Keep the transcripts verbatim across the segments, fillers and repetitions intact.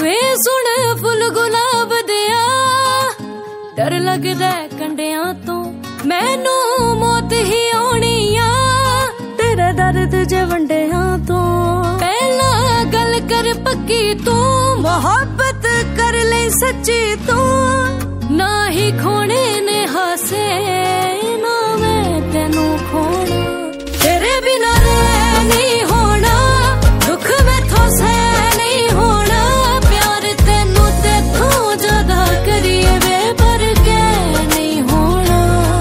वे सुन full गुलाब दिया डर लगदा कंडियां तो मैनू मौत ही आनी आ तेरे दर्द जे वंडियां तो पहला गल कर पक्की तू मोहब्बत कर ले सच्ची तू ना ही खोने ने हासे ना मैं तेनू खोना तेरे बिना रह नहीं होना दुख में थो सह नहीं होना प्यार तेनू तेथों ज्यादा करिए वे पर के नहीं होना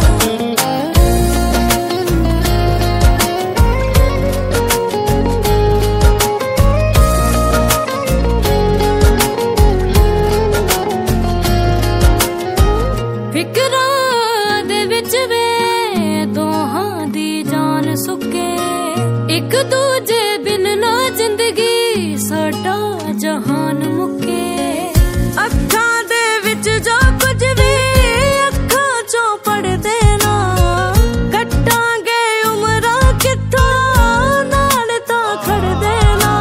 फिकरां दे विच वे दोहां दी जान सुके एक दूजे बिन ना जिंदगी साडा जहान मुके अखां दे विच जो कुछ भी अखां चों पढ़ देना कट्टांगे उमरां किथों नाल तां खड़ देना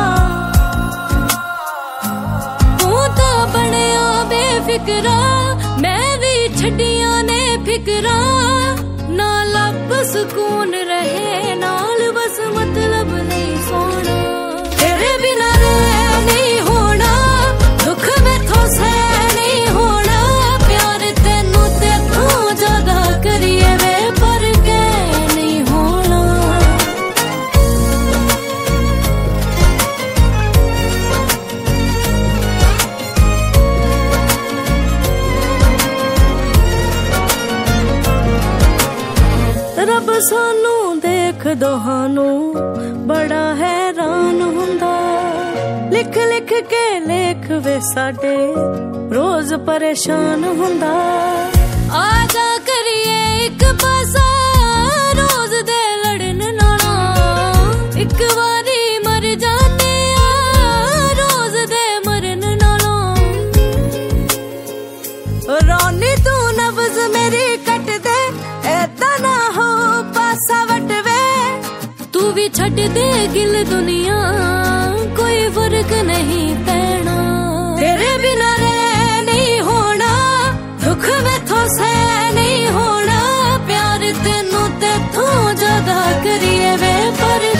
तू तां बणिया बेफिकरा मैं भी छड्डियां ने फिकरा ना लब सुकून रहे नाल बस मतलब नहीं सोना तेरे बिना रह नहीं होना दुख में थो सह नहीं होना प्यार तेनू तेथों ज्यादा करिए वे पर के नहीं होना रब सानू देख दोहानू बड़ा हैरान हुंदा लिख लिख के लेख वे साडे रोज परेशान हुंदा आजा करिए एक पासा रोज दे लड़न नाला एक बारी मर जाते आ रोज दे मरन नाला रोनी तू नब्ज मेरी कट दे ऐदा ना हो पासा वटवे तू भी छड़ दे गिल दुनिया कोई फर्क नहीं पैना तेरे बिना रह नहीं होना दुख में थो सह नहीं होना प्यार तेनू तेथों ज्यादा करिए वे पर